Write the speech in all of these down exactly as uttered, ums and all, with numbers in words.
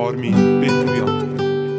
آرمین بهرویان.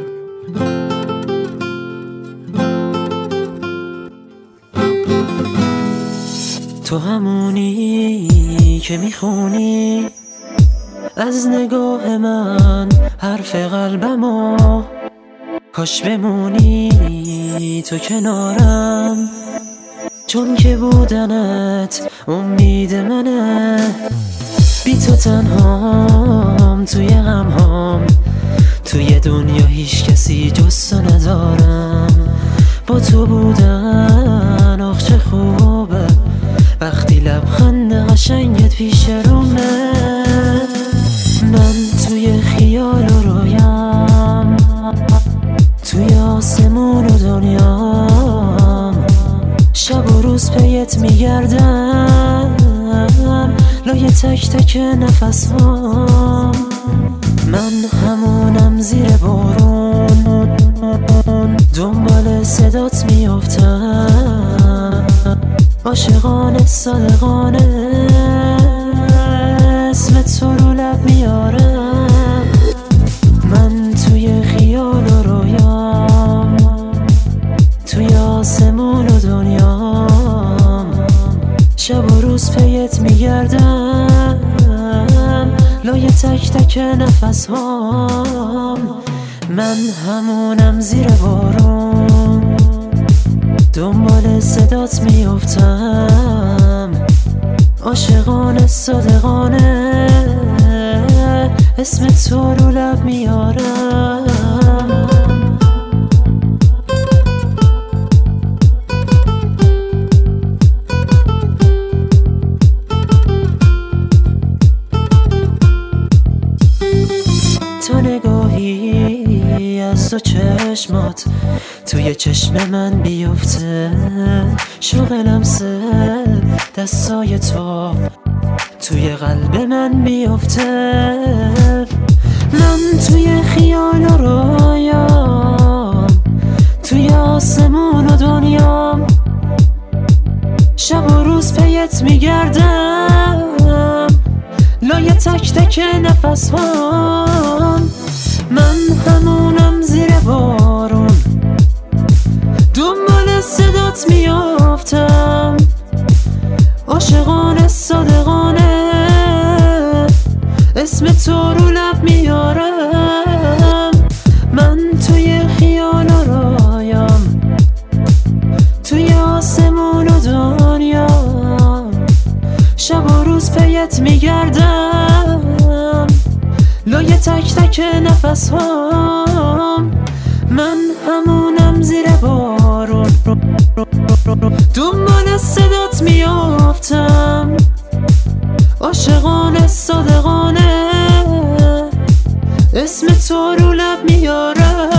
تو همونی که میخونی از نگاه من حرف قلبمو، کاش بمونی تو کنارم، چون که بودنت امید منه. بی تو تنهام توی غمهام، توی دنیا هیچ کسی جز تو ندارم. با تو بودن آخ چه خوبه، وقتی لبخند قشنگت پیش رومه. من توی خیال و رویام، توی آسمون و دنیام، شب و روز پیت میگردم لای تک تک نفس هام. من همونم زیر بارون، دنبال صدات میافتم، عاشقانه صادقانه اسمت تو رو لب میارم. من توی خیال و رویام، توی آسمون و دنیام، شب و روز پیت میگردم لای تک تک نفس هام. من همونم زیر بارون، دنبال صدات میافتم، عاشقانه صادقانه اسم تو رو لب میارم. تا نگاهی از تو چشمات توی چشم من بیفته، شوق لمسه دستای تو توی قلب من بیفته. من توی خیال و رویام، توی آسمون و دنیام، شب و روز پیت میگردم لای تک تک نفس هام. من همونم زیر بارون، دنبال صدات میافتم، عاشقانه صادقانه اسم تو رو لب میارم. من توی خیال و رویام، توی آسمون و دنیا، شب و روز پیت میگردم لای تک تک نفس هام. من همونم زیر بارون، دنبال صدات میافتم، عاشقانه صادقانه اسم تو رو لب میارم.